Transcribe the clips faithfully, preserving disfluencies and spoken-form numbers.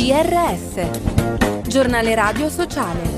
G R S, Giornale Radio Sociale.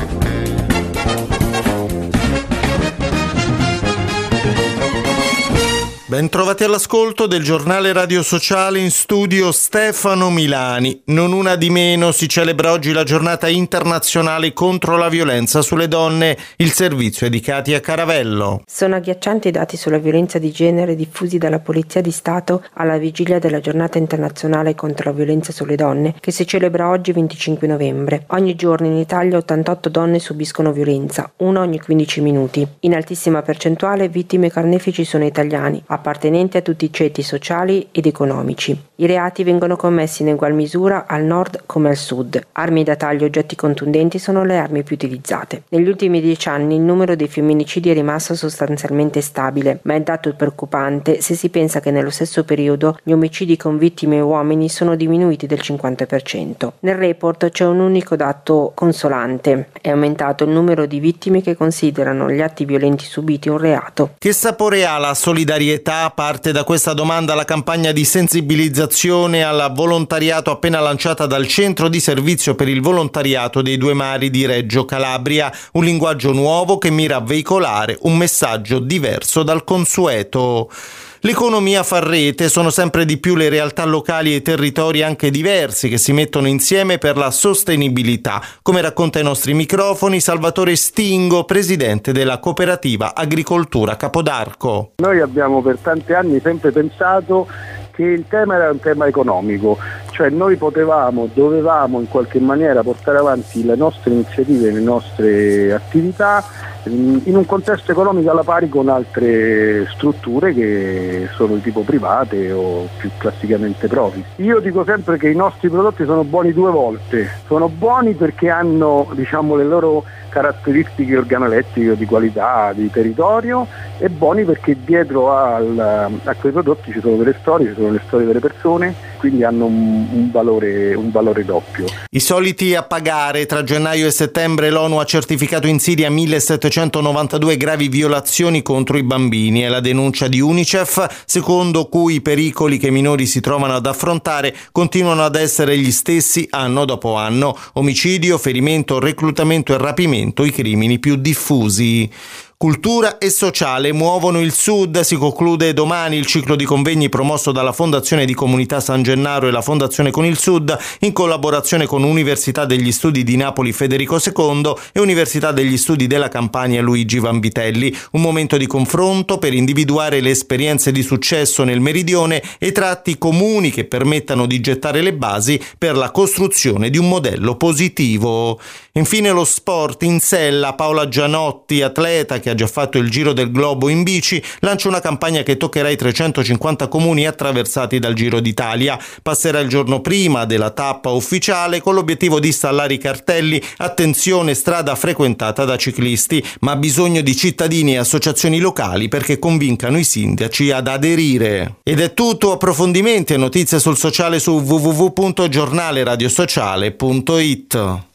Ben trovati all'ascolto del Giornale Radio Sociale, in studio Stefano Milani. Non una di meno si celebra oggi la giornata internazionale contro la violenza sulle donne. Il servizio è di Katia Caravello. Sono agghiaccianti i dati sulla violenza di genere diffusi dalla Polizia di Stato alla vigilia della giornata internazionale contro la violenza sulle donne, che si celebra oggi venticinque novembre. Ogni giorno in Italia ottantotto donne subiscono violenza, una ogni quindici minuti. In altissima percentuale vittime carnefici sono italiani, appartenenti a tutti i ceti sociali ed economici. I reati vengono commessi in ugual misura al nord come al sud. Armi da taglio e oggetti contundenti sono le armi più utilizzate. Negli ultimi dieci anni il numero dei femminicidi è rimasto sostanzialmente stabile, ma è dato preoccupante se si pensa che nello stesso periodo gli omicidi con vittime uomini sono diminuiti del cinquanta per cento. Nel report c'è un unico dato consolante: è aumentato il numero di vittime che considerano gli atti violenti subiti un reato. Che sapore ha la solidarietà? Parte da questa domanda la campagna di sensibilizzazione al volontariato appena lanciata dal Centro di Servizio per il Volontariato dei Due Mari di Reggio Calabria, un linguaggio nuovo che mira a veicolare un messaggio diverso dal consueto. L'economia fa rete, sono sempre di più le realtà locali e territori anche diversi che si mettono insieme per la sostenibilità, come racconta ai nostri microfoni Salvatore Stingo, presidente della cooperativa Agricoltura Capodarco. Noi abbiamo per tanti anni sempre pensato che il tema era un tema economico, cioè noi potevamo, dovevamo in qualche maniera portare avanti le nostre iniziative, le nostre attività in un contesto economico alla pari con altre strutture che sono di tipo private o più classicamente profit. Io dico sempre che i nostri prodotti sono buoni due volte, sono buoni perché hanno, diciamo, le loro caratteristiche organolettiche di qualità, di territorio, e buoni perché dietro al, a quei prodotti ci sono delle storie, ci sono le storie delle persone, quindi hanno un, un valore un valore doppio. I soliti a pagare. Tra gennaio e settembre l'ONU ha certificato in Siria millesettecentonovantadue gravi violazioni contro i bambini. È la denuncia di UNICEF, secondo cui i pericoli che i minori si trovano ad affrontare continuano ad essere gli stessi anno dopo anno: omicidio, ferimento, reclutamento e rapimento, i crimini più diffusi. Cultura e sociale muovono il Sud. Si conclude domani il ciclo di convegni promosso dalla Fondazione di Comunità San Gennaro e la Fondazione Con il Sud in collaborazione con Università degli Studi di Napoli Federico secondo e Università degli Studi della Campania Luigi Vanvitelli. Un momento di confronto per individuare le esperienze di successo nel meridione e tratti comuni che permettano di gettare le basi per la costruzione di un modello positivo. Infine lo sport. In sella Paola Gianotti, atleta che ha già fatto il Giro del Globo in bici, lancia una campagna che toccherà i trecentocinquanta comuni attraversati dal Giro d'Italia. Passerà il giorno prima della tappa ufficiale con l'obiettivo di installare i cartelli: attenzione, strada frequentata da ciclisti, ma ha bisogno di cittadini e associazioni locali perché convincano i sindaci ad aderire. Ed è tutto. Approfondimenti e notizie sul sociale su w w w punto giornale radio sociale punto i t.